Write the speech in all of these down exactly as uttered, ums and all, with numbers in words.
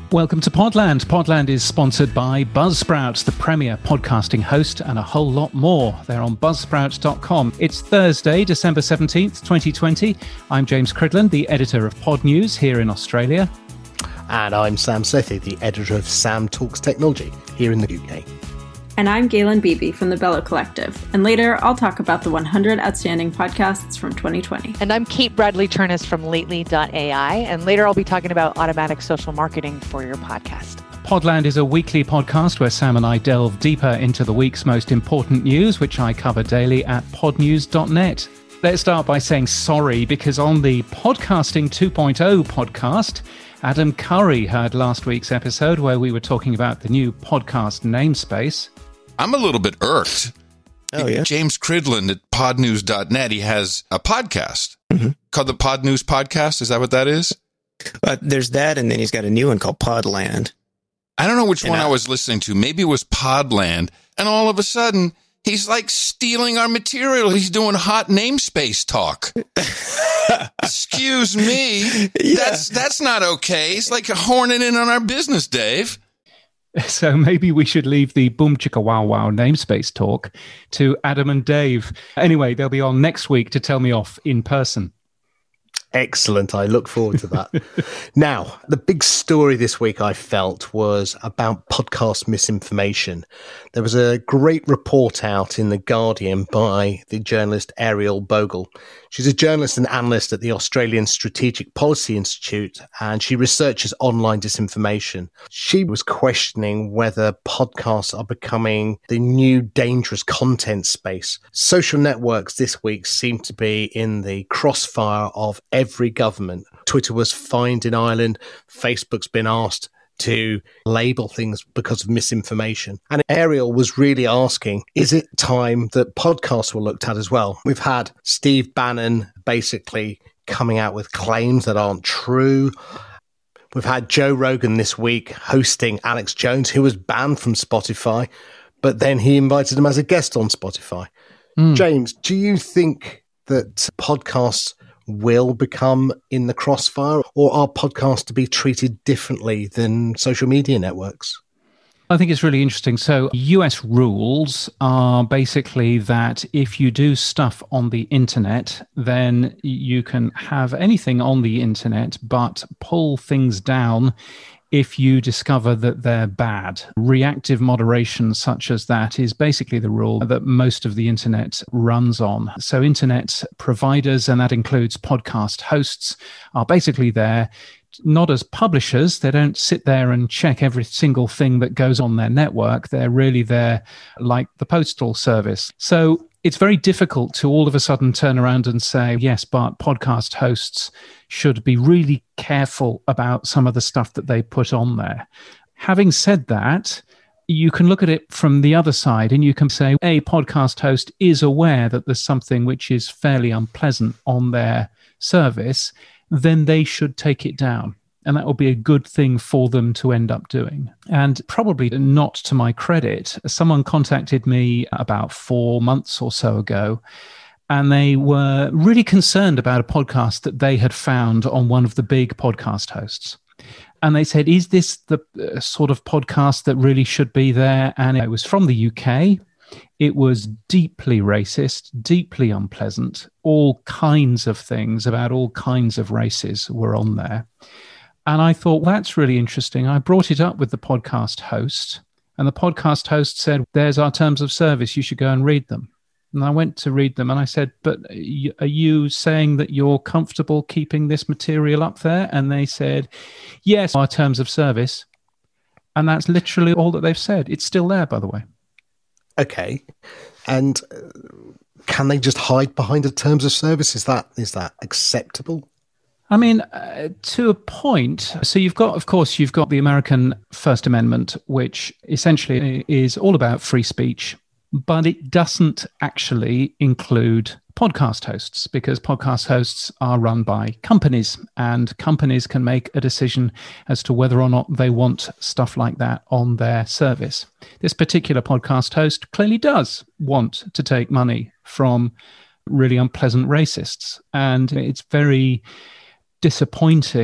Welcome to Podland. Podland is sponsored by Buzzsprout, the premier podcasting host, and a whole lot more. They're on buzzsprout dot com. It's Thursday, December seventeenth, twenty twenty. I'm James Cridland, the editor of Pod News here in Australia. And I'm Sam Sethi, the editor of Sam Talks Technology here in the U K. And I'm Galen Beebe from the Bello Collective. And later, I'll talk about the one hundred outstanding podcasts from twenty twenty. And I'm Kate Bradley-Turnus from Lately dot A I. And later, I'll be talking about automatic social marketing for your podcast. Podland is a weekly podcast where Sam and I delve deeper into the week's most important news, which I cover daily at pod news dot net. Let's start by saying sorry, because on the Podcasting two point oh podcast, Adam Curry heard last week's episode where we were talking about the new podcast namespace. I'm a little bit irked. Oh, yeah? James Cridland at pod news dot net, he has a podcast mm-hmm. called the Pod News Podcast. Is that what that is? Uh, there's that, and then he's got a new one called Podland. I don't know which and one I, I was listening to. Maybe it was Podland. And all of a sudden, he's like stealing our material. He's doing hot namespace talk. Excuse me. Yeah. That's that's not okay. It's like horning in on our business, Dave. So maybe we should leave the boom chicka wow wow namespace talk to Adam and Dave. Anyway, they'll be on next week to tell me off in person. Excellent. I look forward to that. Now, the big story this week, I felt, was about podcast misinformation. There was a great report out in The Guardian by the journalist Ariel Bogle. She's a journalist and analyst at the Australian Strategic Policy Institute, and she researches online disinformation. She was questioning whether podcasts are becoming the new dangerous content space. Social networks this week seem to be in the crossfire of every government. Twitter was fined in Ireland. Facebook's been asked to label things because of misinformation. And Ariel was really asking, is it time that podcasts were looked at as well? We've had Steve Bannon basically coming out with claims that aren't true. We've had Joe Rogan this week hosting Alex Jones, who was banned from Spotify, but then he invited him as a guest on Spotify. Mm. James, do you think that podcasts will become in the crossfire, or are podcasts to be treated differently than social media networks? I think it's really interesting. So U S rules are basically that if you do stuff on the internet, then you can have anything on the internet, but pull things down if you discover that they're bad. Reactive moderation such as that is basically the rule that most of the internet runs on. So internet providers, and that includes podcast hosts, are basically there not as publishers. They don't sit there and check every single thing that goes on their network. They're really there like the postal service. So it's very difficult to all of a sudden turn around and say, yes, but podcast hosts should be really careful about some of the stuff that they put on there. Having said that, you can look at it from the other side and you can say a podcast host is aware that there's something which is fairly unpleasant on their service, then they should take it down. And that will be a good thing for them to end up doing. And probably not to my credit, someone contacted me about four months or so ago, and they were really concerned about a podcast that they had found on one of the big podcast hosts. And they said, is this the uh, sort of podcast that really should be there? And it was from the U K. It was deeply racist, deeply unpleasant. All kinds of things about all kinds of races were on there. And I thought, that's really interesting. I brought it up with the podcast host, and the podcast host said, there's our terms of service. You should go and read them. And I went to read them and I said, but are you saying that you're comfortable keeping this material up there? And they said, yes, our terms of service. And that's literally all that they've said. It's still there, by the way. Okay. And can they just hide behind the terms of service? Is that is that acceptable? I mean, uh, to a point. So you've got, of course, you've got the American First Amendment, which essentially is all about free speech, but it doesn't actually include podcast hosts, because podcast hosts are run by companies, and companies can make a decision as to whether or not they want stuff like that on their service. This particular podcast host clearly does want to take money from really unpleasant racists, and it's very disappointing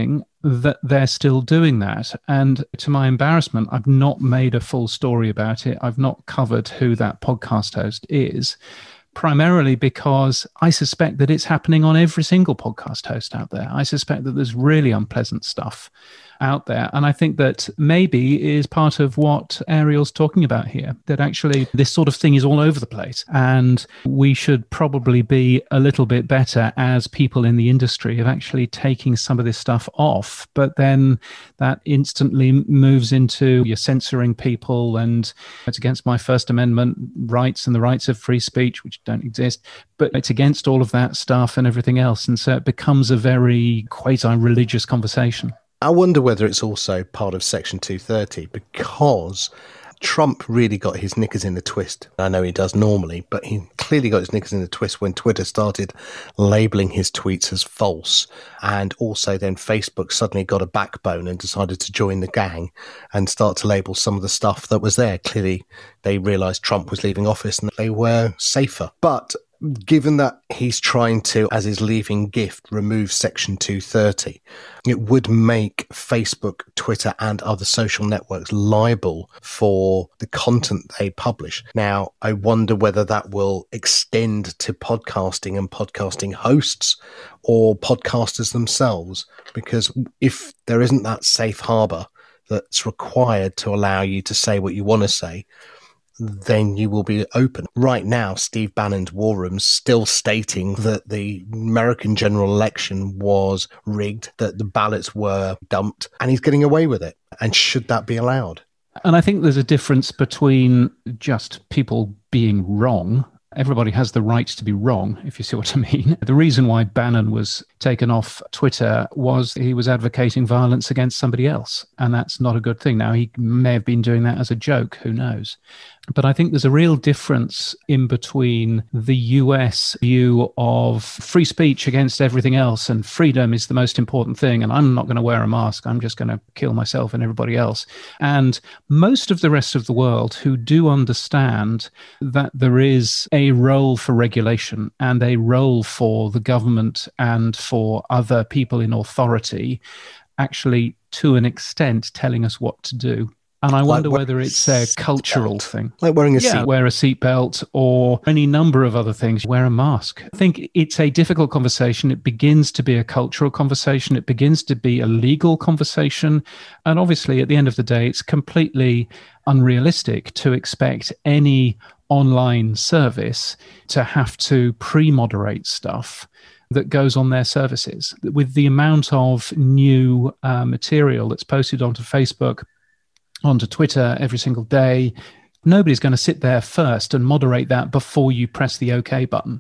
that they're still doing that. And to my embarrassment, I've not made a full story about it. I've not covered who that podcast host is, primarily because I suspect that it's happening on every single podcast host out there. I suspect that there's really unpleasant stuff out there. And I think that maybe is part of what Ariel's talking about here, that actually this sort of thing is all over the place. And we should probably be a little bit better as people in the industry of actually taking some of this stuff off. But then that instantly moves into you're censoring people and it's against my First Amendment rights and the rights of free speech, which don't exist. But it's against all of that stuff and everything else. And so it becomes a very quasi-religious conversation. I wonder whether it's also part of Section two thirty, because Trump really got his knickers in the twist. I know he does normally, but he clearly got his knickers in the twist when Twitter started labeling his tweets as false. And also then Facebook suddenly got a backbone and decided to join the gang and start to label some of the stuff that was there. Clearly, they realized Trump was leaving office and they were safer. But given that he's trying to, as his leaving gift, remove Section two thirty, it would make Facebook, Twitter, and other social networks liable for the content they publish. Now, I wonder whether that will extend to podcasting and podcasting hosts or podcasters themselves, because if there isn't that safe harbor that's required to allow you to say what you want to say, then you will be open. Right now, Steve Bannon's War Room's still stating that the American general election was rigged, that the ballots were dumped, and he's getting away with it. And should that be allowed? And I think there's a difference between just people being wrong. Everybody has the right to be wrong, if you see what I mean. The reason why Bannon was taken off Twitter was he was advocating violence against somebody else, and that's not a good thing. Now, he may have been doing that as a joke, who knows? But I think there's a real difference in between the U S view of free speech against everything else, and freedom is the most important thing, and I'm not going to wear a mask, I'm just going to kill myself and everybody else. And most of the rest of the world who do understand that there is a role for regulation and a role for the government and for other people in authority, actually, to an extent, telling us what to do. And I wonder like whether it's a cultural belt. thing. Like wearing a yeah, seat. Wear a seatbelt or any number of other things. Wear a mask. I think it's a difficult conversation. It begins to be a cultural conversation. It begins to be a legal conversation. And obviously, at the end of the day, it's completely unrealistic to expect any online service to have to pre-moderate stuff that goes on their services. With the amount of new uh, material that's posted onto Facebook, onto Twitter every single day, nobody's going to sit there first and moderate that before you press the OK button.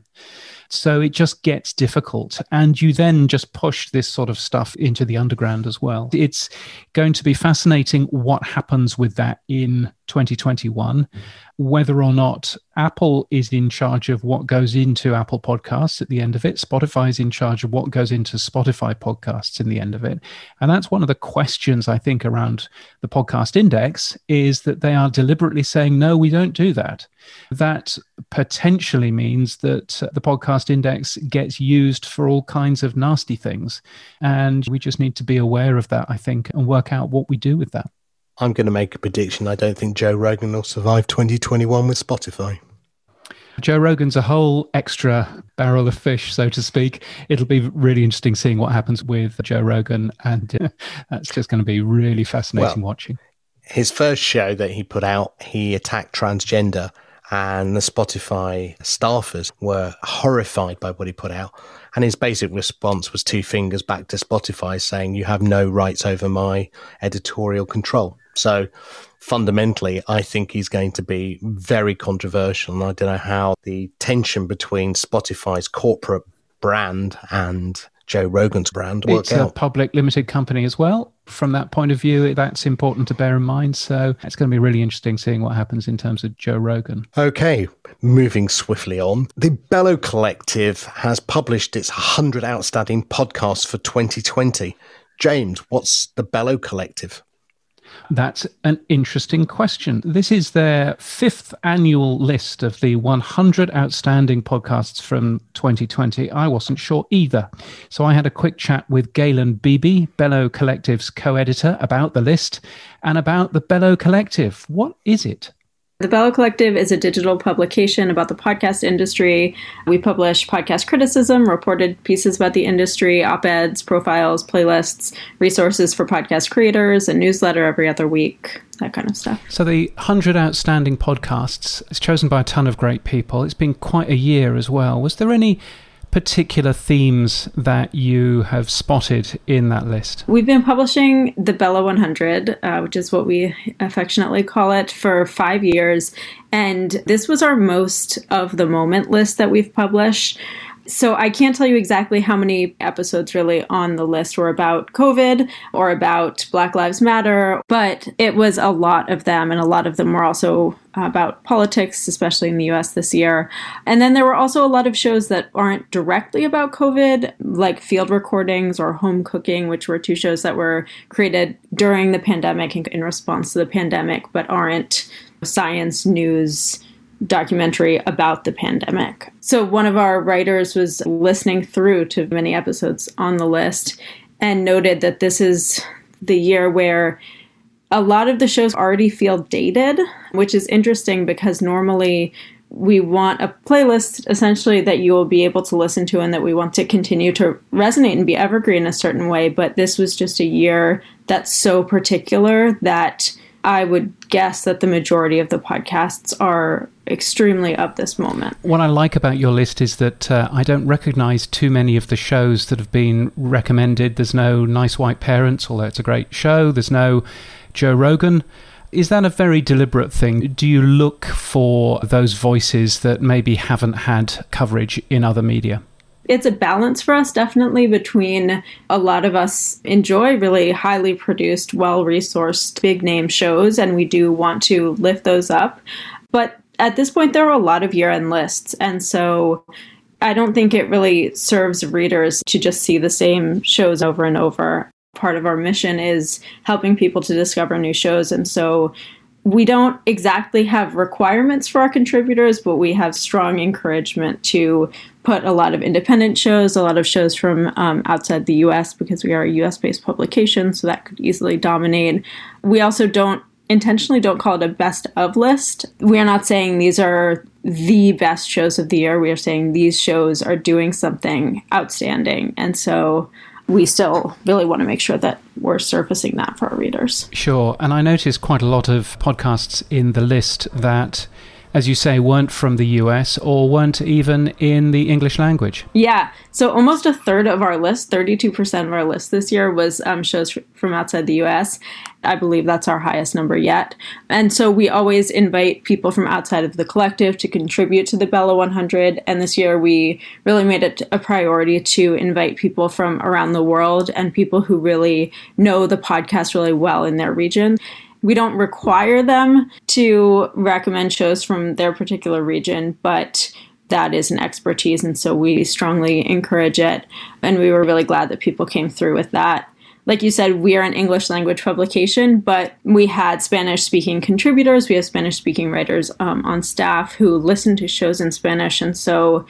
So it just gets difficult. And you then just push this sort of stuff into the underground as well. It's going to be fascinating what happens with that in twenty twenty-one, whether or not Apple is in charge of what goes into Apple Podcasts at the end of it. Spotify is in charge of what goes into Spotify podcasts in the end of it. And that's one of the questions, I think, around the Podcast Index, is that they are deliberately saying, no, we don't do that. That potentially means that the Podcast Index gets used for all kinds of nasty things. And we just need to be aware of that, I think, and work out what we do with that. I'm going to make a prediction. I don't think Joe Rogan will survive twenty twenty-one with Spotify. Joe Rogan's a whole extra barrel of fish, so to speak. It'll be really interesting seeing what happens with Joe Rogan, and uh, that's just going to be really fascinating well, watching. His first show that he put out, he attacked transgender, and the Spotify staffers were horrified by what he put out. And his basic response was two fingers back to Spotify saying, you have no rights over my editorial control. So fundamentally, I think he's going to be very controversial. And I don't know how the tension between Spotify's corporate brand and Joe Rogan's brand work it's out. It's a public limited company as well. From that point of view, that's important to bear in mind. So it's going to be really interesting seeing what happens in terms of Joe Rogan. Okay, moving swiftly on. The Bellow Collective has published its one hundred Outstanding Podcasts for twenty twenty. James, what's the Bellow Collective? That's an interesting question. This is their fifth annual list of the one hundred outstanding podcasts from twenty twenty. I wasn't sure either. So I had a quick chat with Galen Beebe, Bello Collective's co-editor, about the list and about the Bello Collective. What is it? The Bello Collective is a digital publication about the podcast industry. We publish podcast criticism, reported pieces about the industry, op-eds, profiles, playlists, resources for podcast creators, a newsletter every other week, that kind of stuff. So the one hundred outstanding podcasts is chosen by a ton of great people. It's been quite a year as well. Was there any particular themes that you have spotted in that list? We've been publishing the Bello one hundred, uh, which is what we affectionately call it, for five years. And this was our most of the moment list that we've published. So I can't tell you exactly how many episodes really on the list were about COVID or about Black Lives Matter, but it was a lot of them, and a lot of them were also about politics, especially in the U S this year. And then there were also a lot of shows that aren't directly about COVID, like Field Recordings or Home Cooking, which were two shows that were created during the pandemic and in response to the pandemic, but aren't science news documentary about the pandemic. So one of our writers was listening through to many episodes on the list and noted that this is the year where a lot of the shows already feel dated, which is interesting because normally we want a playlist essentially that you will be able to listen to and that we want to continue to resonate and be evergreen a certain way. But this was just a year that's so particular that I would guess that the majority of the podcasts are extremely of this moment. What I like about your list is that uh, I don't recognize too many of the shows that have been recommended. There's no Nice White Parents, although it's a great show. There's no Joe Rogan. Is that a very deliberate thing? Do you look for those voices that maybe haven't had coverage in other media? It's a balance for us, definitely, between a lot of us enjoy really highly produced, well-resourced, big-name shows, and we do want to lift those up. But at this point, there are a lot of year-end lists, and so I don't think it really serves readers to just see the same shows over and over. Part of our mission is helping people to discover new shows, and so we don't exactly have requirements for our contributors, but we have strong encouragement to put a lot of independent shows, a lot of shows from um, outside the U S because we are a U S-based publication, so that could easily dominate. We also don't intentionally don't call it a best of list. We are not saying these are the best shows of the year. We are saying these shows are doing something outstanding. And so we still really want to make sure that we're surfacing that for our readers. Sure. And I noticed quite a lot of podcasts in the list that, as you say, weren't from the U S or weren't even in the English language. Yeah. So almost a third of our list, thirty-two percent of our list this year was um, shows from outside the U S. I believe that's our highest number yet. And so we always invite people from outside of the collective to contribute to the Bello one hundred. And this year we really made it a priority to invite people from around the world and people who really know the podcast really well in their region. We don't require them to recommend shows from their particular region, but that is an expertise, and so we strongly encourage it. And we were really glad that people came through with that. Like you said, we are an English language publication, but we had Spanish-speaking contributors. We have Spanish-speaking writers um, on staff who listen to shows in Spanish, and so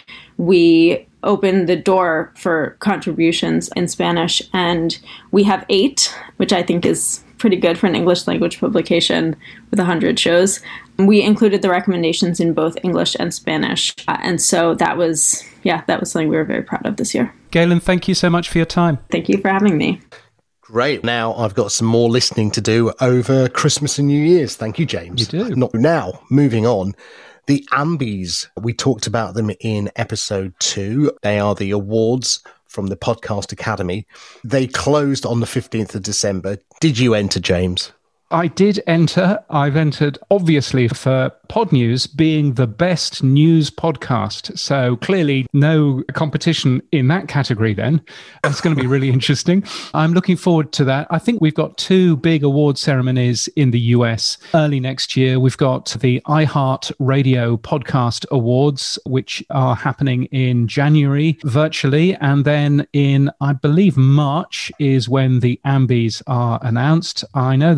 we opened the door for contributions in Spanish, and we have eight, which I think is pretty good for an English language publication with one hundred shows. We included the recommendations in both English and Spanish. Uh, and so that was, yeah, that was something we were very proud of this year. Galen, thank you so much for your time. Thank you for having me. Great. Now I've got some more listening to do over Christmas and New Year's. Thank you, James. You do. Not now, moving on. The Ambies, we talked about them in episode two. They are the awards from the Podcast Academy. They closed on the fifteenth of December. Did you enter, James? I did enter. I've entered, obviously, for Pod News being the best news podcast. So clearly no competition in that category then. It's going to be really interesting. I'm looking forward to that. I think we've got two big award ceremonies in the U S early next year. We've got the iHeart Radio Podcast Awards, which are happening in January virtually. And then in, I believe, March is when the Ambies are announced. I know that it's going to be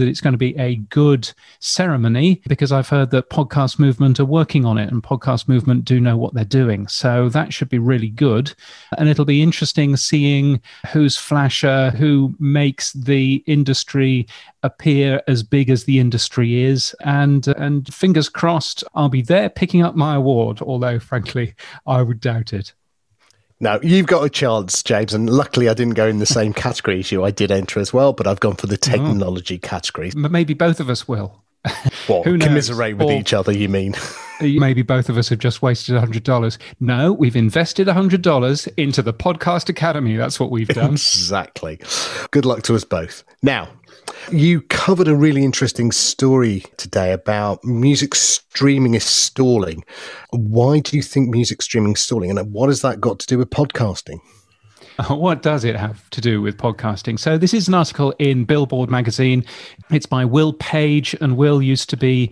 be a good ceremony, because I've heard that Podcast Movement are working on it, and Podcast Movement do know what they're doing. So that should be really good. And it'll be interesting seeing who's flasher, who makes the industry appear as big as the industry is. And, and fingers crossed, I'll be there picking up my award, although frankly, I would doubt it. Now, you've got a chance, James, and luckily I didn't go in the same category as you. I did enter as well, but I've gone for the technology oh. category. Maybe both of us will. What, Who knows? Commiserate with or, each other, you mean? Maybe both of us have just wasted one hundred dollars. No, we've invested one hundred dollars into the Podcast Academy. That's what we've done. Exactly. Good luck to us both. Now, you covered a really interesting story today about music streaming is stalling. Why do you think music streaming is stalling? And what has that got to do with podcasting? What does it have to do with podcasting? So this is an article in Billboard magazine. It's by Will Page, and Will used to be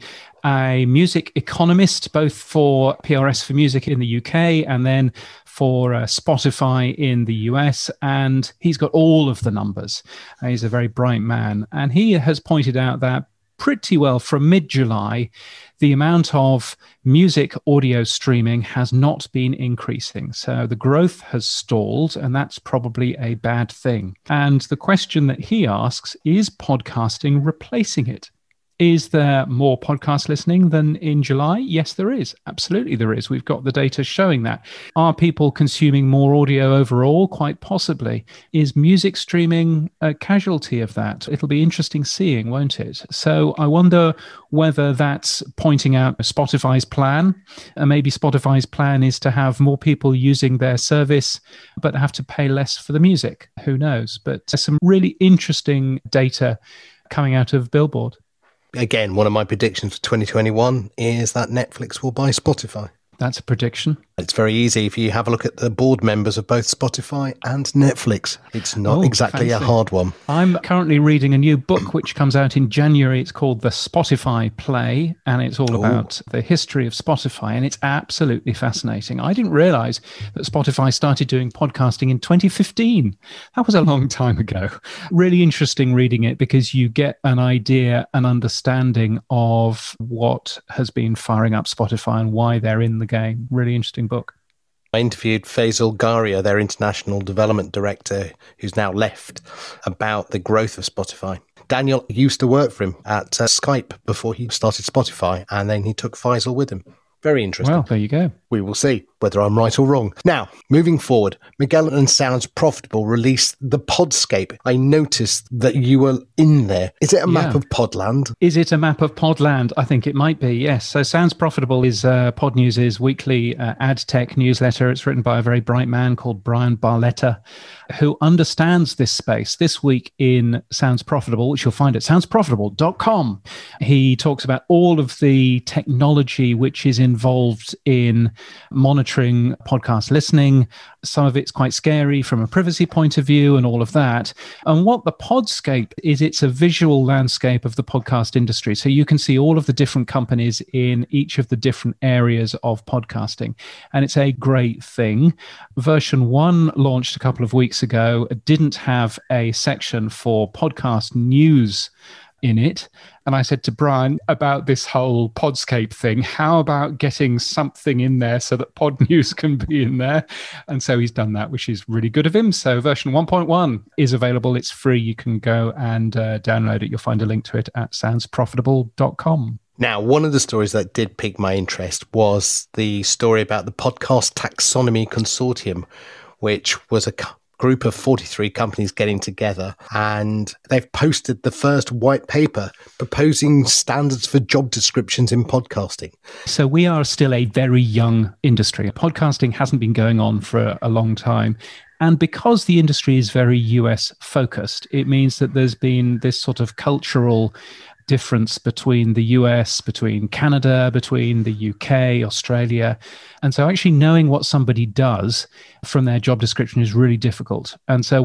a music economist, both for P R S for Music in the U K and then for uh, Spotify in the U S, and he's got all of the numbers. Uh, he's a very bright man, and he has pointed out that pretty well from mid-July, the amount of music audio streaming has not been increasing. So the growth has stalled, and that's probably a bad thing. And the question that he asks, is podcasting replacing it? Is there more podcast listening than in July? Yes, there is. Absolutely, there is. We've got the data showing that. Are people consuming more audio overall? Quite possibly. Is music streaming a casualty of that? It'll be interesting seeing, won't it? So I wonder whether that's pointing out Spotify's plan. And maybe Spotify's plan is to have more people using their service, but have to pay less for the music. Who knows? But there's some really interesting data coming out of Billboard. Again, one of my predictions for twenty twenty-one is that Netflix will buy Spotify. That's a prediction. It's very easy if you have a look at the board members of both Spotify and Netflix. It's not oh, exactly fancy. a hard one. I'm currently reading a new book which comes out in January. It's called The Spotify Play, and it's all Ooh. about the history of Spotify, and it's absolutely fascinating. I didn't realize that Spotify started doing podcasting in twenty fifteen. That was a long time ago. Really interesting reading it because you get an idea, an understanding of what has been firing up Spotify and why they're in the game. Really interesting book. I interviewed Faisal Gharia, their international development director, who's now left, about the growth of Spotify. Daniel used to work for him at uh, Skype before he started Spotify, and then he took Faisal with him. Very interesting. Well, there you go. We will see whether I'm right or wrong. Now, moving forward, Magellan and Sounds Profitable released the Podscape. I noticed that you were in there. Is it a map yeah. of Podland? Is it a map of Podland? I think it might be, yes. So Sounds Profitable is uh, Pod News' weekly uh, ad tech newsletter. It's written by a very bright man called Brian Barletta, who understands this space. This week in Sounds Profitable, which you'll find at sounds profitable dot com, he talks about all of the technology which is involved in monitoring podcast listening. Some of it's quite scary from a privacy point of view and all of that. And what the Podscape is, it's a visual landscape of the podcast industry. So you can see all of the different companies in each of the different areas of podcasting. And it's a great thing. Version one launched a couple of weeks ago. It didn't have a section for podcast news in it. And I said to Brian about this whole Podscape thing, how about getting something in there so that Pod News can be in there? And so he's done that, which is really good of him. So version one point one is available. It's free. You can go and uh, download it. You'll find a link to it at sounds profitable dot com. Now, one of the stories that did pique my interest was the story about the Podcast Taxonomy Consortium, which was a group of forty-three companies getting together, and they've posted the first white paper proposing standards for job descriptions in podcasting. So we are still a very young industry. Podcasting hasn't been going on for a long time. And because the industry is very U S focused, it means that there's been this sort of cultural difference between the U S, between Canada, between the U K, Australia. And so actually knowing what somebody does from their job description is really difficult. And so what the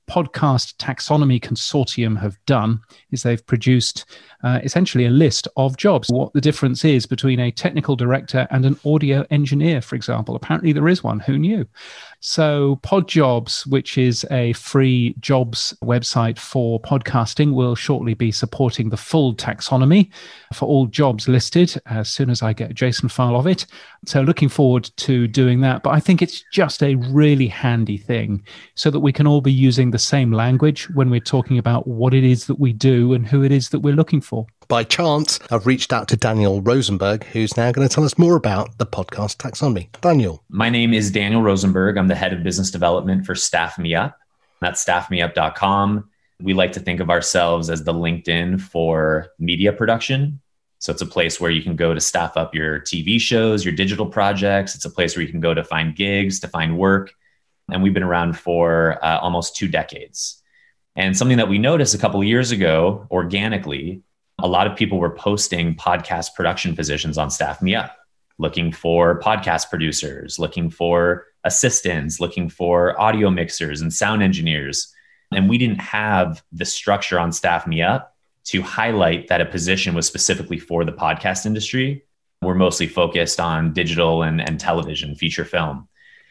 Podcast Taxonomy Consortium have done is they've produced uh, essentially a list of jobs, what the difference is between a technical director and an audio engineer, for example. Apparently there is one. Who knew? So PodJobs, which is a free jobs website for podcasting, will shortly be supporting the full taxonomy for all jobs listed as soon as I get a JSON file of it. So looking forward to doing that. But I think it's just a really handy thing so that we can all be using the same language when we're talking about what it is that we do and who it is that we're looking for. By chance, I've reached out to Daniel Rosenberg, who's now going to tell us more about the podcast taxonomy. Daniel. My name is Daniel Rosenberg. I'm the head of business development for Staff Me Up. That's staff me up dot com. We like to think of ourselves as the LinkedIn for media production. So it's a place where you can go to staff up your T V shows, your digital projects. It's a place where you can go to find gigs, to find work. And we've been around for uh, almost two decades. And something that we noticed a couple of years ago, organically, a lot of people were posting podcast production positions on Staff Me Up, looking for podcast producers, looking for assistants, looking for audio mixers and sound engineers. And we didn't have the structure on Staff Me Up to highlight that a position was specifically for the podcast industry. We're mostly focused on digital and, and television, feature film.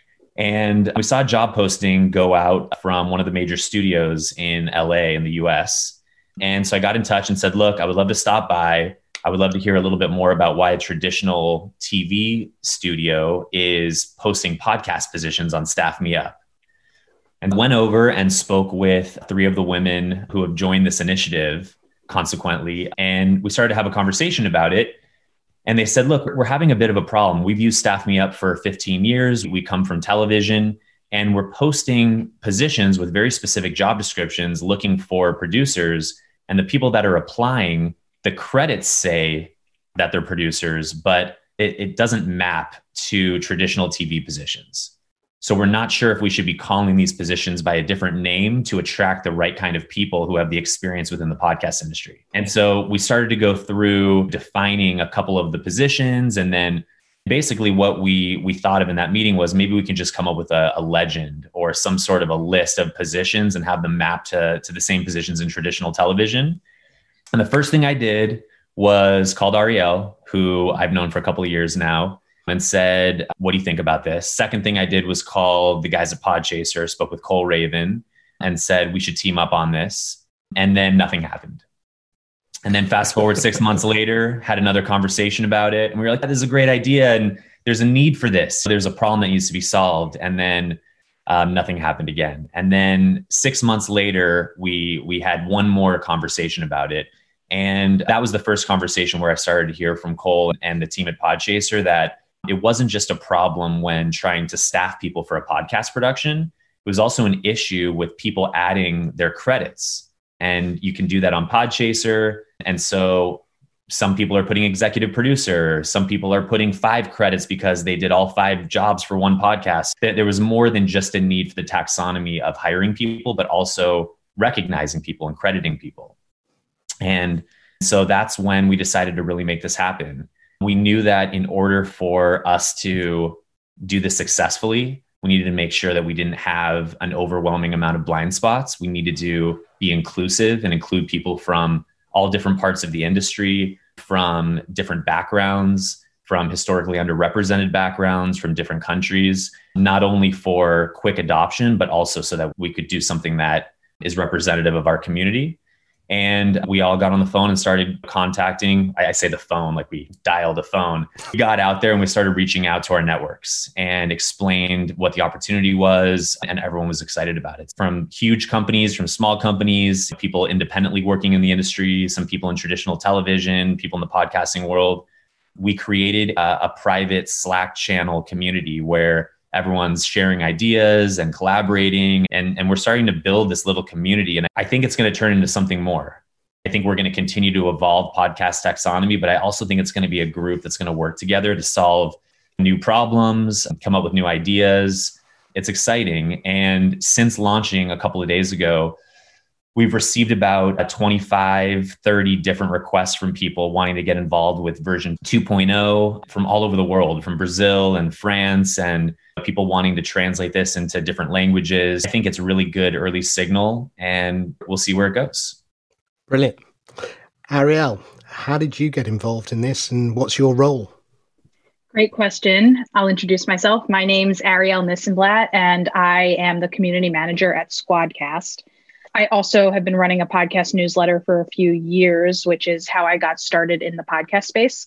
And we saw a job posting go out from one of the major studios in L A in the U S. And so I got in touch and said, look, I would love to stop by. I would love to hear a little bit more about why a traditional T V studio is posting podcast positions on Staff Me Up. And went over and spoke with three of the women who have joined this initiative, consequently. And we started to have a conversation about it. And they said, look, we're having a bit of a problem. We've used Staff Me Up for fifteen years. We come from television, and we're posting positions with very specific job descriptions looking for producers. And the people that are applying, the credits say that they're producers, but it, it doesn't map to traditional T V positions. So we're not sure if we should be calling these positions by a different name to attract the right kind of people who have the experience within the podcast industry. And so we started to go through defining a couple of the positions. And then basically what we we thought of in that meeting was maybe we can just come up with a, a legend or some sort of a list of positions and have them mapped to, to the same positions in traditional television. And the first thing I did was called Ariel, who I've known for a couple of years now, and said, what do you think about this? Second thing I did was call the guys at Podchaser, spoke with Cole Raven and said, we should team up on this. And then nothing happened. And then fast forward six months later, had another conversation about it. And we were like, this is a great idea. And there's a need for this. There's a problem that needs to be solved. And then um, nothing happened again. And then six months later, we we had one more conversation about it. And that was the first conversation where I started to hear from Cole and the team at Podchaser that it wasn't just a problem when trying to staff people for a podcast production. It was also an issue with people adding their credits. And you can do that on Podchaser. And so some people are putting executive producer. Some people are putting five credits because they did all five jobs for one podcast. There was more than just a need for the taxonomy of hiring people, but also recognizing people and crediting people. And so that's when we decided to really make this happen. We knew that in order for us to do this successfully, we needed to make sure that we didn't have an overwhelming amount of blind spots. We needed to be inclusive and include people from all different parts of the industry, from different backgrounds, from historically underrepresented backgrounds, from different countries, not only for quick adoption, but also so that we could do something that is representative of our community. And we all got on the phone and started contacting, I say the phone, like we dialed a phone. We got out there and we started reaching out to our networks and explained what the opportunity was. And everyone was excited about it. From huge companies, from small companies, people independently working in the industry, some people in traditional television, people in the podcasting world. We created a, a private Slack channel community where everyone's sharing ideas and collaborating, and, and we're starting to build this little community. And I think it's going to turn into something more. I think we're going to continue to evolve podcast taxonomy, but I also think it's going to be a group that's going to work together to solve new problems, come up with new ideas. It's exciting. And since launching a couple of days ago, We've received about twenty-five, thirty different requests from people wanting to get involved with version two point oh from all over the world, from Brazil and France, and people wanting to translate this into different languages. I think it's a really good early signal, and we'll see where it goes. Brilliant. Ariel, how did you get involved in this, and what's your role? Great question. I'll introduce myself. My name's Ariel Nissenblatt, and I am the community manager at Squadcast. I also have been running a podcast newsletter for a few years, which is how I got started in the podcast space.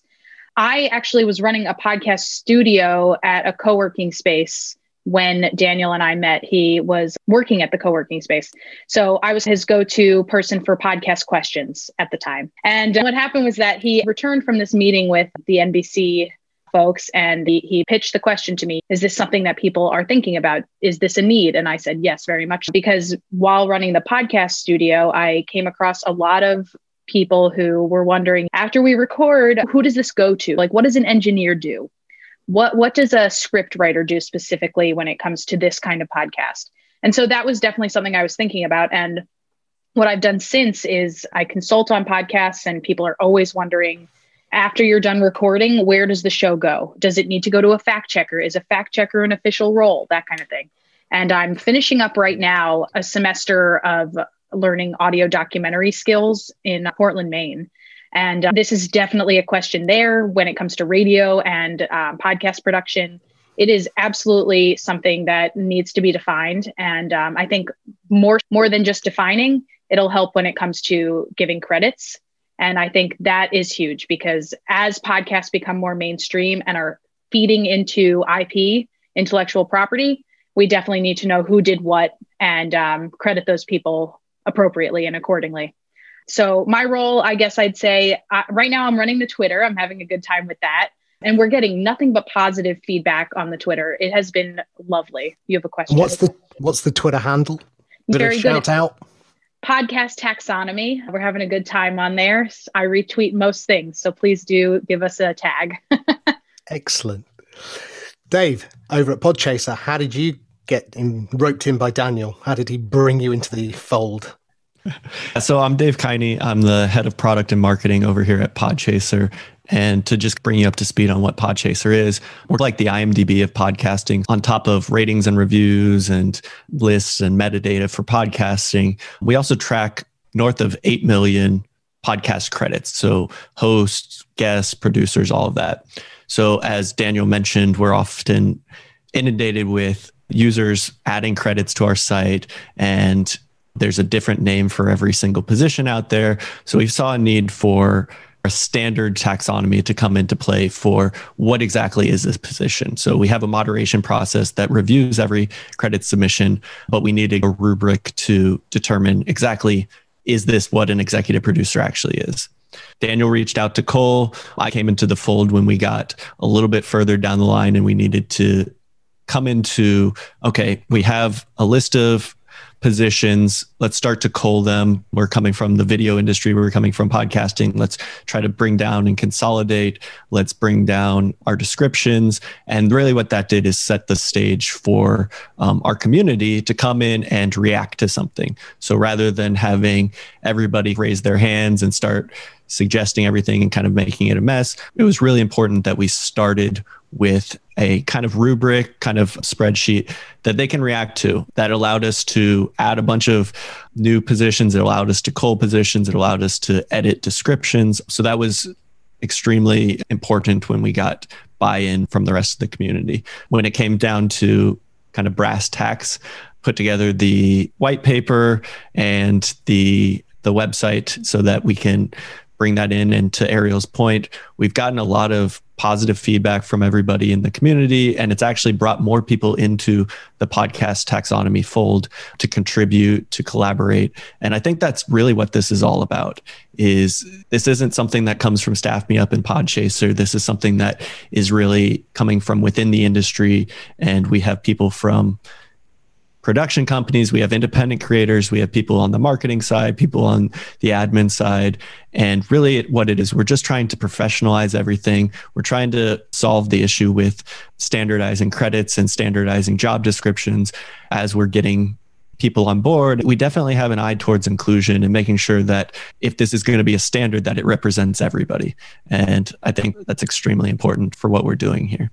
I actually was running a podcast studio at a co-working space when Daniel and I met. He was working at the co-working space. So I was his go-to person for podcast questions at the time. And what happened was that he returned from this meeting with the N B C folks, and he, he pitched the question to me, is this something that people are thinking about? Is this a need? And I said, yes, very much. Because while running the podcast studio, I came across a lot of people who were wondering, after we record, who does this go to? Like, what does an engineer do? What, what does a script writer do specifically when it comes to this kind of podcast? And so that was definitely something I was thinking about. And what I've done since is I consult on podcasts, and people are always wondering, after you're done recording, where does the show go? Does it need to go to a fact checker? Is a fact checker an official role? That kind of thing. And I'm finishing up right now a semester of learning audio documentary skills in Portland, Maine. And uh, this is definitely a question there when it comes to radio and um, podcast production. It is absolutely something that needs to be defined. And um, I think more, more than just defining, it'll help when it comes to giving credits. And I think that is huge, because as podcasts become more mainstream and are feeding into I P, intellectual property, we definitely need to know who did what and um, credit those people appropriately and accordingly. So my role, I guess I'd say uh, right now I'm running the Twitter. I'm having a good time with that. And we're getting nothing but positive feedback on the Twitter. It has been lovely. You have a question? What's the what's the Twitter handle? Bit Very of good. Shout out. Podcast Taxonomy. We're having a good time on there. I retweet most things, so please do give us a tag. Excellent. Dave, over at Podchaser, how did you get in, roped in by Daniel? How did he bring you into the fold? So I'm Dave Kiney. I'm the head of product and marketing over here at Podchaser. And to just bring you up to speed on what Podchaser is, we're like the I M D B of podcasting. On top of ratings and reviews and lists and metadata for podcasting, we also track north of eight million podcast credits. So hosts, guests, producers, all of that. So as Daniel mentioned, we're often inundated with users adding credits to our site, and there's a different name for every single position out there. So we saw a need for a standard taxonomy to come into play for what exactly is this position. So we have a moderation process that reviews every credit submission, but we needed a rubric to determine exactly, is this what an executive producer actually is? Daniel reached out to Cole. I came into the fold when we got a little bit further down the line, and we needed to come into, okay, we have a list of positions. Let's start to cull them. We're coming from the video industry. We're coming from podcasting. Let's try to bring down and consolidate. Let's bring down our descriptions. And really what that did is set the stage for um, our community to come in and react to something. So rather than having everybody raise their hands and start suggesting everything and kind of making it a mess, it was really important that we started with a kind of rubric, kind of spreadsheet that they can react to. That allowed us to add a bunch of new positions. It allowed us to cull positions. It allowed us to edit descriptions. So that was extremely important when we got buy-in from the rest of the community. When it came down to kind of brass tacks, put together the white paper and the the website so that we can bring that in. And to Ariel's point, we've gotten a lot of positive feedback from everybody in the community, and it's actually brought more people into the podcast taxonomy fold to contribute, to collaborate. And I think that's really what this is all about. Is this isn't something that comes from Staff Me Up and Podchaser. This is something that is really coming from within the industry, and we have people from production companies, we have independent creators, we have people on the marketing side, people on the admin side. And really what it is, we're just trying to professionalize everything. We're trying to solve the issue with standardizing credits and standardizing job descriptions as we're getting people on board, we definitely have an eye towards inclusion and making sure that if this is going to be a standard, that it represents everybody. And I think that's extremely important for what we're doing here.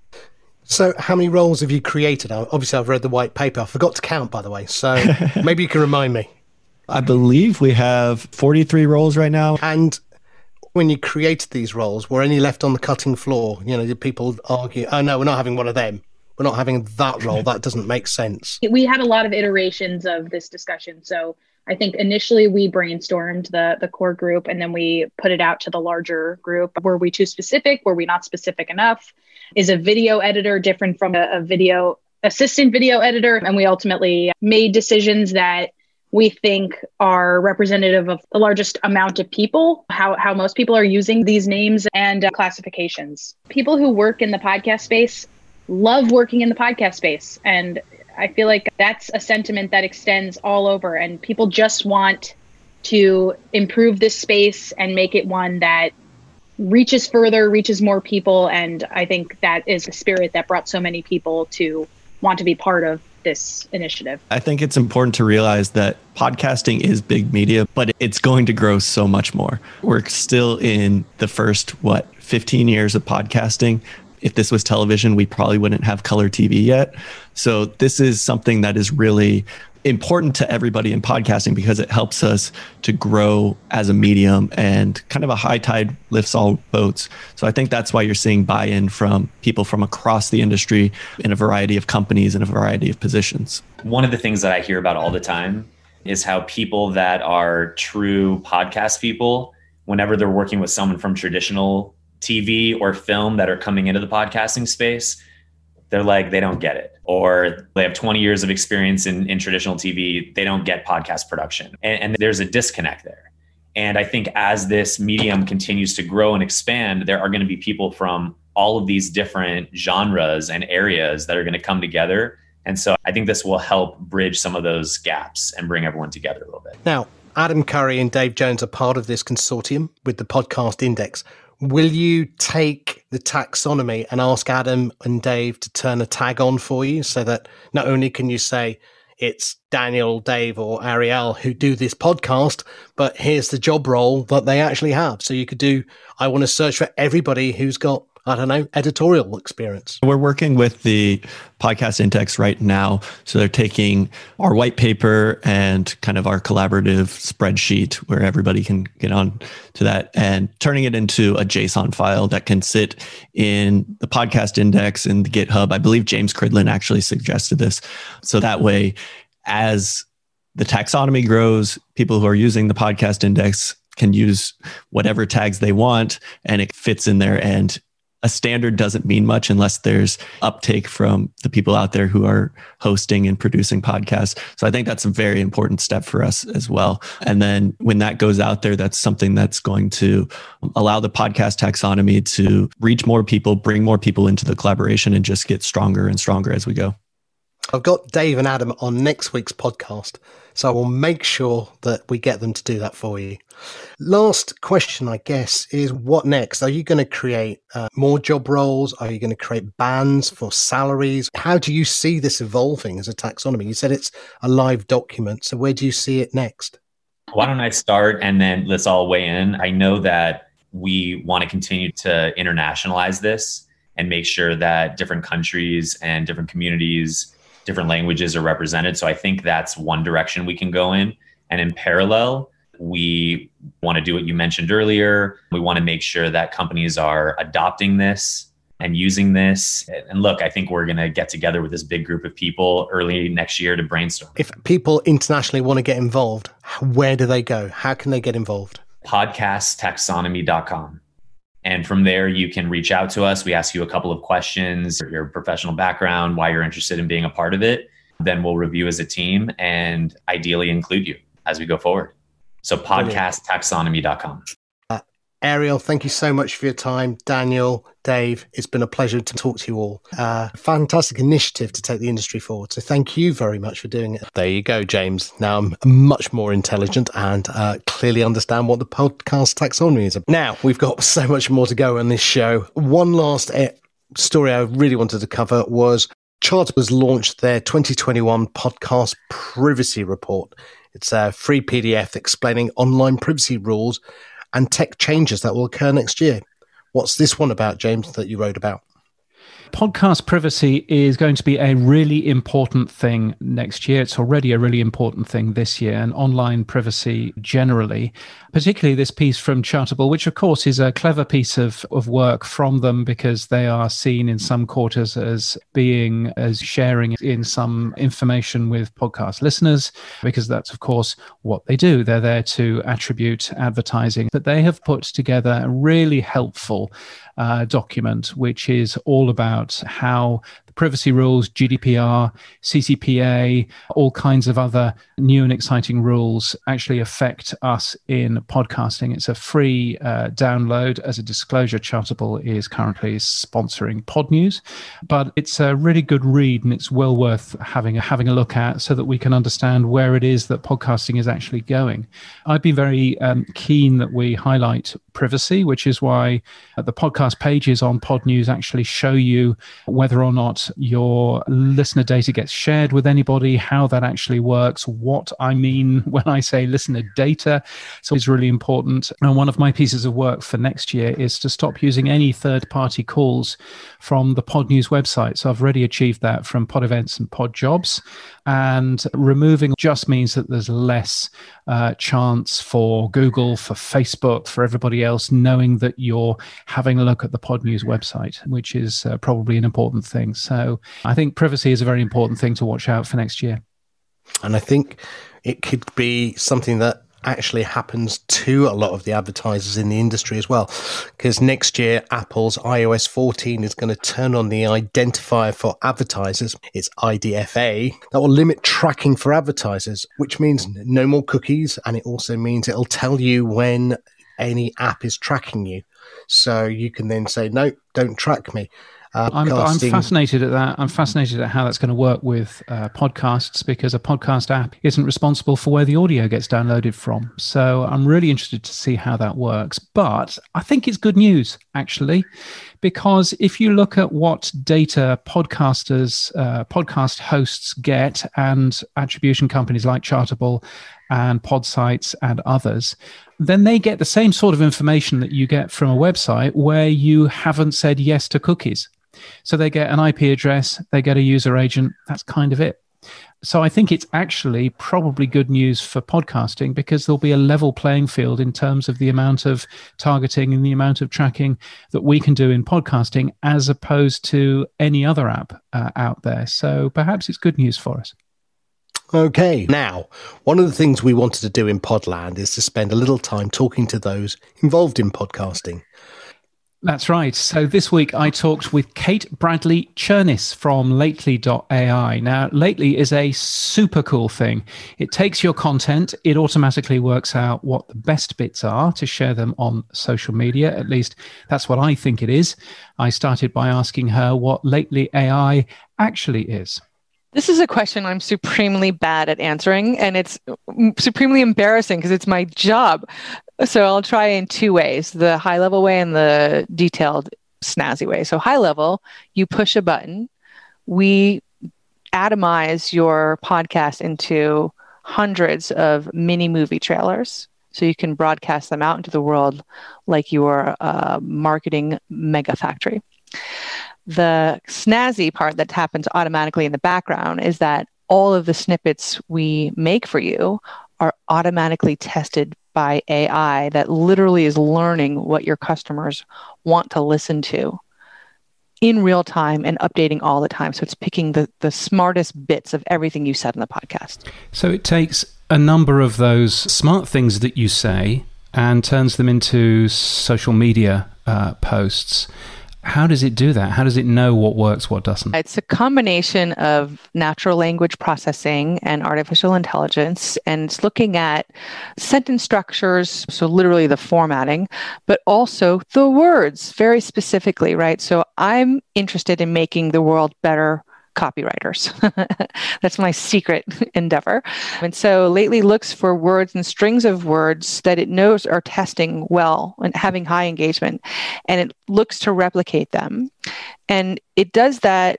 So how many roles have you created? Obviously, I've read the white paper. I forgot to count, by the way. So maybe you can remind me. I believe we have forty-three roles right now. And when you created these roles, were any left on the cutting floor? You know, did people argue, oh, no, we're not having one of them. We're not having that role. That doesn't make sense. We had a lot of iterations of this discussion. So I think initially we brainstormed the, the core group, and then we put it out to the larger group. Were we too specific? Were we not specific enough? Is a video editor different from a, a video assistant video editor? And we ultimately made decisions that we think are representative of the largest amount of people, how, how most people are using these names and uh, classifications. People who work in the podcast space love working in the podcast space. And I feel like that's a sentiment that extends all over, and people just want to improve this space and make it one that reaches further, reaches more people. And I think that is the spirit that brought so many people to want to be part of this initiative. I think it's important to realize that podcasting is big media, but it's going to grow so much more. We're still in the first, what, fifteen years of podcasting. If this was television, we probably wouldn't have color T V yet. So this is something that is really important to everybody in podcasting because it helps us to grow as a medium, and kind of a high tide lifts all boats. So I think that's why you're seeing buy-in from people from across the industry in a variety of companies and a variety of positions. One of the things that I hear about all the time is how people that are true podcast people, whenever they're working with someone from traditional T V or film that are coming into the podcasting space, they're like, they don't get it. Or they have twenty years of experience in, in traditional T V. They don't get podcast production. And, and there's a disconnect there. And I think as this medium continues to grow and expand, there are going to be people from all of these different genres and areas that are going to come together. And so I think this will help bridge some of those gaps and bring everyone together a little bit. Now, Adam Curry and Dave Jones are part of this consortium with the Podcast Index. Will you take the taxonomy and ask Adam and Dave to turn a tag on for you so that not only can you say it's Daniel, Dave, or Ariel who do this podcast, but here's the job role that they actually have. So you could do, I want to search for everybody who's got, I don't know, editorial experience. We're working with the Podcast Index right now. So they're taking our white paper and kind of our collaborative spreadsheet where everybody can get on to that and turning it into a JSON file that can sit in the Podcast Index and the GitHub. I believe James Cridlin actually suggested this. So that way, as the taxonomy grows, people who are using the Podcast Index can use whatever tags they want, and it fits in there. And a standard doesn't mean much unless there's uptake from the people out there who are hosting and producing podcasts. So I think that's a very important step for us as well. And then when that goes out there, that's something that's going to allow the podcast taxonomy to reach more people, bring more people into the collaboration, and just get stronger and stronger as we go. I've got Dave and Adam on next week's podcast, so I will make sure that we get them to do that for you. Last question, I guess, is what next? Are you going to create uh, more job roles? Are you going to create bands for salaries? How do you see this evolving as a taxonomy? You said it's a live document, so where do you see it next? Why don't I start and then let's all weigh in. I know that we want to continue to internationalize this and make sure that different countries and different communities, different languages are represented. So I think that's one direction we can go in. And in parallel, we want to do what you mentioned earlier. We want to make sure that companies are adopting this and using this. And look, I think we're going to get together with this big group of people early next year to brainstorm. If people internationally want to get involved, where do they go? How can they get involved? podcast taxonomy dot com. And from there, you can reach out to us. We ask you a couple of questions, your professional background, why you're interested in being a part of it. Then we'll review as a team and ideally include you as we go forward. So podcast taxonomy dot com. Uh, Ariel, thank you so much for your time. Daniel, Dave, it's been a pleasure to talk to you all. Uh, fantastic initiative to take the industry forward. So thank you very much for doing it. There you go, James. Now I'm much more intelligent and uh, clearly understand what the podcast taxonomy is. Now, we've got so much more to go on this show. One last uh, story I really wanted to cover was Chartable has launched their twenty twenty-one podcast privacy report. It's a free P D F explaining online privacy rules and tech changes that will occur next year. What's this one about, James, that you wrote about? Podcast privacy is going to be a really important thing next year. It's already a really important thing this year, and online privacy generally, particularly this piece from Chartable, which of course is a clever piece of, of work from them because they are seen in some quarters as being, as sharing in some information with podcast listeners, because that's of course what they do. They're there to attribute advertising, but they have put together a really helpful uh, document, which is all about how the privacy rules, G D P R, C C P A, all kinds of other new and exciting rules actually affect us in podcasting. It's a free uh, download. As a disclosure, Chartable is currently sponsoring Podnews, but it's a really good read and it's well worth having a, having a look at so that we can understand where it is that podcasting is actually going. I'd be very um, keen that we highlight privacy, which is why uh, the podcast pages on Podnews actually show you whether or not your listener data gets shared with anybody, how that actually works, what I mean when I say listener data. So it's really important. And one of my pieces of work for next year is to stop using any third-party calls from the Podnews website. So I've already achieved that from Pod Events and Pod Jobs. And removing just means that there's less uh, chance for Google, for Facebook, for everybody else knowing that you're having a look at the Podnews website, which is uh, probably an important thing. So I think privacy is a very important thing to watch out for next year. And I think it could be something that actually happens to a lot of the advertisers in the industry as well, because next year Apple's i O S fourteen is going to turn on the identifier for advertisers, it's I D F A, that will limit tracking for advertisers, which means no more cookies, and it also means it'll tell you when any app is tracking you, so you can then say no, don't track me. Uh, I'm, I'm fascinated at that. I'm fascinated at how that's going to work with uh, podcasts, because a podcast app isn't responsible for where the audio gets downloaded from. So I'm really interested to see how that works. But I think it's good news, actually, because if you look at what data podcasters, uh, podcast hosts get, and attribution companies like Chartable and Podsites and others, then they get the same sort of information that you get from a website where you haven't said yes to cookies. So they get an I P address, they get a user agent, that's kind of it. So I think it's actually probably good news for podcasting, because there'll be a level playing field in terms of the amount of targeting and the amount of tracking that we can do in podcasting as opposed to any other app uh, out there. So perhaps it's good news for us. Okay, now, one of the things we wanted to do in Podland is to spend a little time talking to those involved in podcasting. That's right. So this week I talked with Kate Bradley Chernis from Lately dot A I. Now, Lately is a super cool thing. It takes your content, it automatically works out what the best bits are to share them on social media. At least that's what I think it is. I started by asking her what Lately A I actually is. This is a question I'm supremely bad at answering, and it's supremely embarrassing because it's my job. So I'll try in two ways, the high level way and the detailed snazzy way. So high level, you push a button. We atomize your podcast into hundreds of mini movie trailers, so you can broadcast them out into the world like your uh, marketing mega factory. The snazzy part that happens automatically in the background is that all of the snippets we make for you are automatically tested by A I that literally is learning what your customers want to listen to in real time and updating all the time. So it's picking the, the smartest bits of everything you said in the podcast. So it takes a number of those smart things that you say and turns them into social media uh, posts. How does it do that? How does it know what works, what doesn't? It's a combination of natural language processing and artificial intelligence, and it's looking at sentence structures, so literally the formatting, but also the words very specifically, right? So I'm interested in making the world better copywriters. That's my secret endeavor. And so Lately looks for words and strings of words that it knows are testing well and having high engagement, and it looks to replicate them. And it does that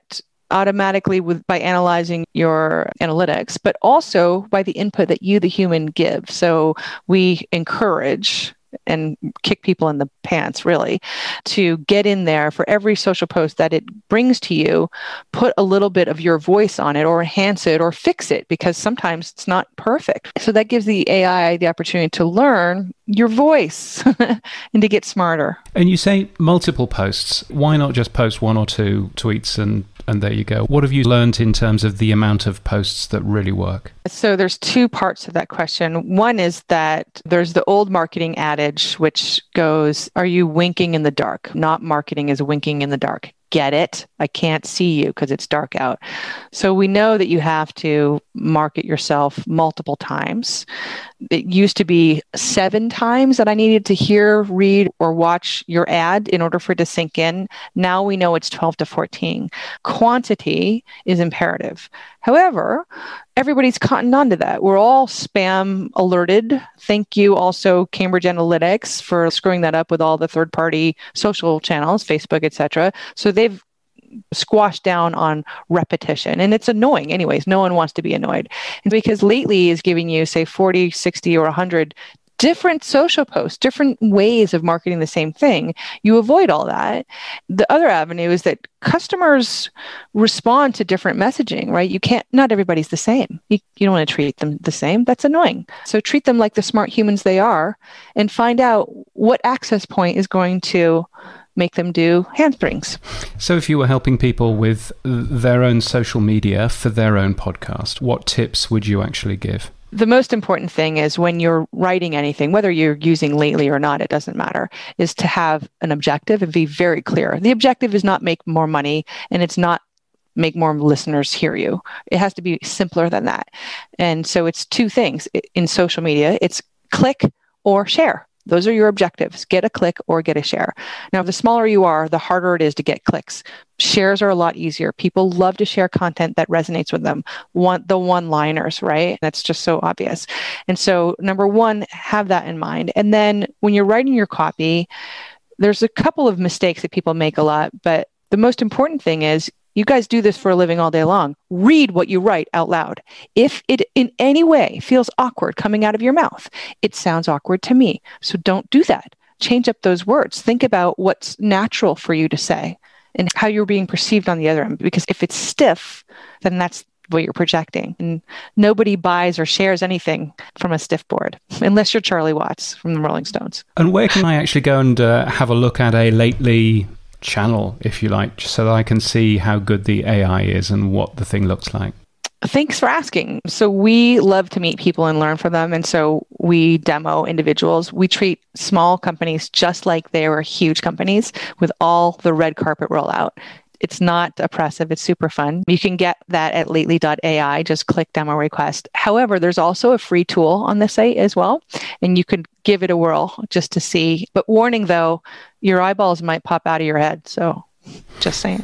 automatically with by analyzing your analytics, but also by the input that you, the human, give. So we encourage and kick people in the pants, really, to get in there for every social post that it brings to you, put a little bit of your voice on it or enhance it or fix it, because sometimes it's not perfect. So that gives the A I the opportunity to learn your voice and to get smarter. And you say multiple posts. Why not just post one or two tweets and, and there you go? What have you learned in terms of the amount of posts that really work? So there's two parts to that question. One is that there's the old marketing adage, which goes, are you winking in the dark? Not marketing is winking in the dark. Get it? I can't see you because it's dark out. So we know that you have to market yourself multiple times. It used to be seven times that I needed to hear, read, or watch your ad in order for it to sink in. Now we know it's twelve to fourteen. Quantity is imperative. However, everybody's cottoned on to that. We're all spam alerted. Thank you also Cambridge Analytics for screwing that up with all the third-party social channels, Facebook, et cetera. So they've squashed down on repetition. And it's annoying anyways. No one wants to be annoyed. And because Lately is giving you, say, forty, sixty, or one hundred different social posts, different ways of marketing the same thing, you avoid all that. The other avenue is that customers respond to different messaging, right? You can't, not everybody's the same. You, you don't want to treat them the same. That's annoying. So treat them like the smart humans they are and find out what access point is going to make them do handsprings. So if you were helping people with their own social media for their own podcast, what tips would you actually give? The most important thing is when you're writing anything, whether you're using Lately or not, it doesn't matter, is to have an objective and be very clear. The objective is not make more money, and it's not make more listeners hear you. It has to be simpler than that. And so it's two things in social media. It's click or share. Those are your objectives. Get a click or get a share. Now, the smaller you are, the harder it is to get clicks. Shares are a lot easier. People love to share content that resonates with them. Want the one-liners, right? That's just so obvious. And so, number one, have that in mind. And then when you're writing your copy, there's a couple of mistakes that people make a lot, but the most important thing is, you guys do this for a living all day long. Read what you write out loud. If it in any way feels awkward coming out of your mouth, it sounds awkward to me. So don't do that. Change up those words. Think about what's natural for you to say and how you're being perceived on the other end. Because if it's stiff, then that's what you're projecting. And nobody buys or shares anything from a stiff board, unless you're Charlie Watts from the Rolling Stones. And where can I actually go and uh, have a look at a Lately channel, if you like, so that I can see how good the A I is and what the thing looks like? Thanks for asking. So we love to meet people and learn from them. And so we demo individuals. We treat small companies just like they were huge companies with all the red carpet rollout. It's not oppressive. It's super fun. You can get that at lately dot A I. Just click demo request. However, there's also a free tool on the site as well, and you can give it a whirl just to see. But warning though, your eyeballs might pop out of your head. So just saying.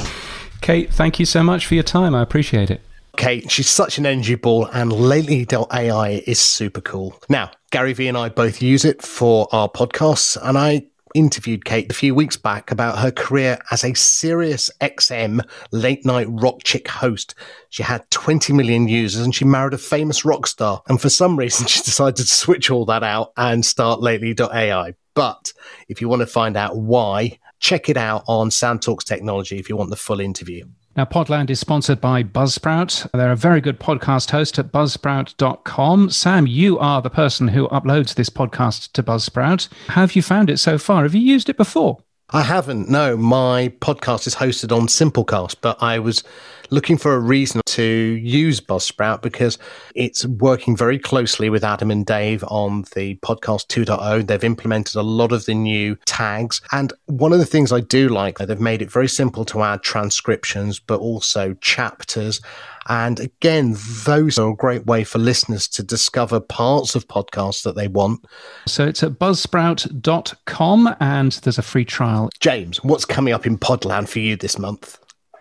Kate, thank you so much for your time. I appreciate it. Kate, she's such an energy ball, and lately dot A I is super cool. Now, Gary Vee and I both use it for our podcasts, and I interviewed Kate a few weeks back about her career as a Sirius X M late night rock chick host. She had twenty million users and she married a famous rock star. And for some reason, she decided to switch all that out and start lately dot A I. But if you want to find out why, check it out on Sound Talks Technology if you want the full interview. Now, Podland is sponsored by Buzzsprout. They're a very good podcast host at buzzsprout dot com. Sam, you are the person who uploads this podcast to Buzzsprout. How have you found it so far? Have you used it before? I haven't, no. My podcast is hosted on Simplecast, but I was looking for a reason to use Buzzsprout because it's working very closely with Adam and Dave on the podcast two point oh. They've implemented a lot of the new tags. And one of the things I do like, they've made it very simple to add transcriptions, but also chapters. And again, those are a great way for listeners to discover parts of podcasts that they want. So it's at buzzsprout dot com and there's a free trial. James, what's coming up in Podland for you this month?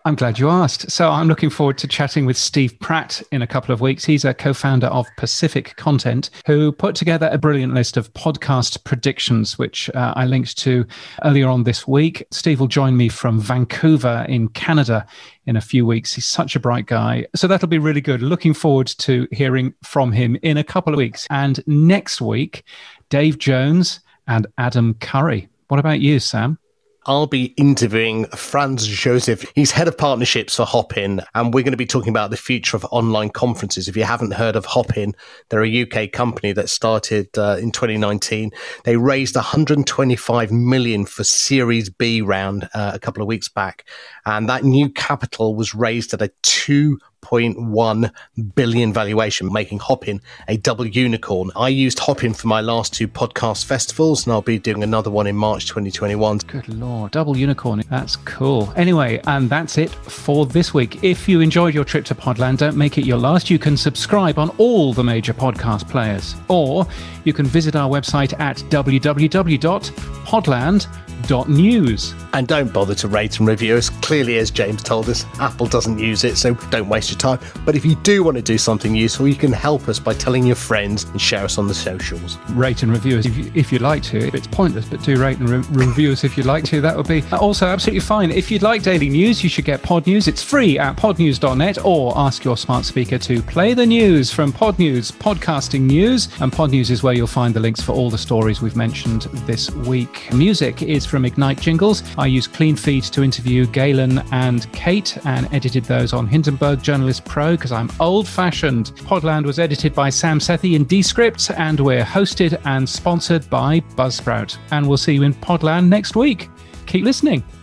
I'm glad you asked. So I'm looking forward to chatting with Steve Pratt in a couple of weeks. He's a co-founder of Pacific Content, who put together a brilliant list of podcast predictions, which uh, I linked to earlier on this week. Steve will join me from Vancouver in Canada in a few weeks. He's such a bright guy. So that'll be really good. Looking forward to hearing from him in a couple of weeks. And next week, Dave Jones and Adam Curry. What about you, Sam? I'll be interviewing Franz Josef. He's head of partnerships for Hopin, and we're going to be talking about the future of online conferences. If you haven't heard of Hopin, they're a U K company that started uh, in twenty nineteen. They raised one hundred twenty-five million dollars for Series B round uh, a couple of weeks back, and that new capital was raised at a two point one billion valuation, making Hopin a double unicorn. I used Hopin for my last two podcast festivals, and I'll be doing another one in March twenty twenty-one. Good Lord, double unicorn. That's cool. Anyway, and that's it for this week. If you enjoyed your trip to Podland, don't make it your last. You can subscribe on all the major podcast players, or you can visit our website at w w w dot podland dot news. And don't bother to rate and review us. Clearly, as James told us, Apple doesn't use it, so don't waste your time. But if you do want to do something useful, you can help us by telling your friends and share us on the socials. Rate and review us if, you, if you'd like to. It's pointless, but do rate and re- review us if you'd like to. That would be also absolutely fine. If you'd like daily news, you should get Pod News. It's free at pod news dot net, or ask your smart speaker to play the news from Pod News, podcasting news. And Pod News is where you'll find the links for all the stories we've mentioned this week. Music is from Ignite Jingles. I used Clean Feed to interview Galen and Kate and edited those on Hindenburg Journalist Pro because I'm old-fashioned. Podland was edited by Sam Sethi in Descript, and we're hosted and sponsored by Buzzsprout. And we'll see you in Podland next week. Keep listening.